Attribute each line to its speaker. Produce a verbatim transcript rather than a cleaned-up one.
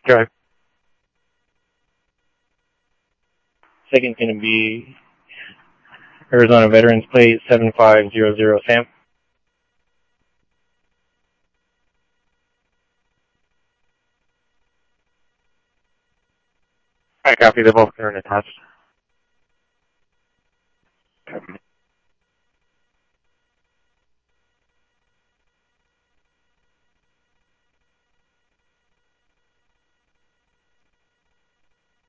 Speaker 1: Drive. Second's going to be Arizona Veterans Plate seven five zero zero Sam. I copy. They're both current attached.